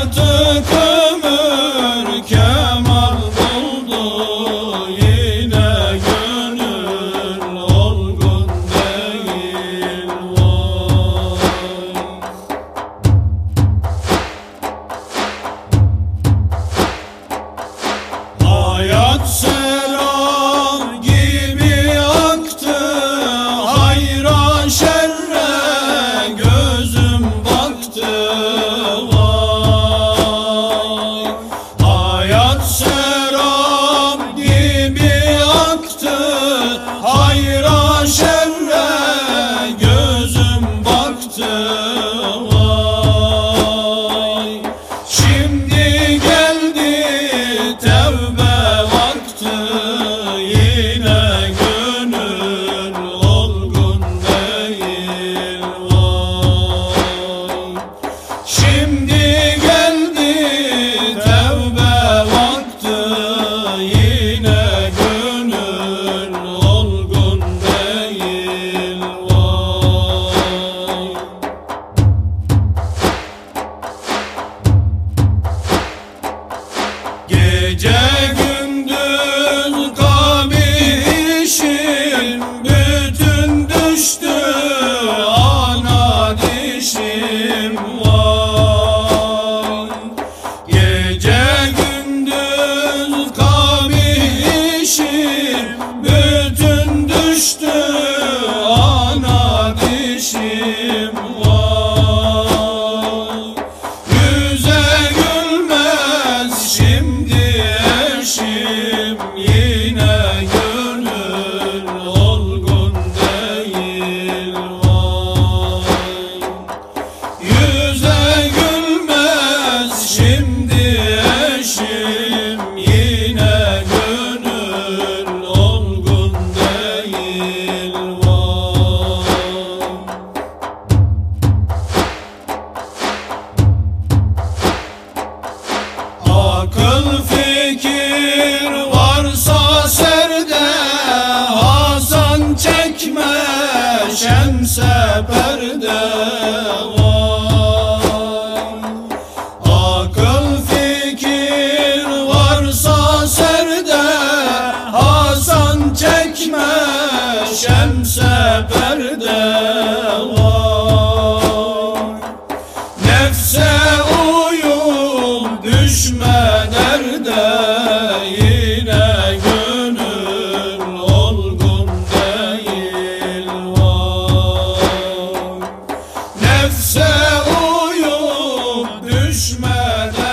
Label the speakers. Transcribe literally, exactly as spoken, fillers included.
Speaker 1: Artık ömür kemal buldu, yine gönül olgun değil vay. Hayat selam gibi aktı, hayra şerre gözüm baktı vay. Hayat selam gibi aktı, hayra şerre gözüm baktı vay. Şimdi geldi tevbe vakti, yine gönül olgun değil vay. Şimdi geldi tevbe vakti, yine gönül olgun değil vay. Gece gündüz kabih işim, bütün düştü ana dişim vay. Gece gündüz kabih işim, bütün düştü ana dişim vay. Yüze gülmez şimdi eşim, yine gönül olgun değil vay. Yüze gülmez şimdi eşim, yine gönül olgun değil vay. Akıl fikir varsa serde, Hasan çekme şemse perde vay. Akıl fikir varsa serde, Hasan çekme şemse perde vay. Nefse uyup düşme derde, yine gönül olgun değil vay. Nefse uyup düşme derde,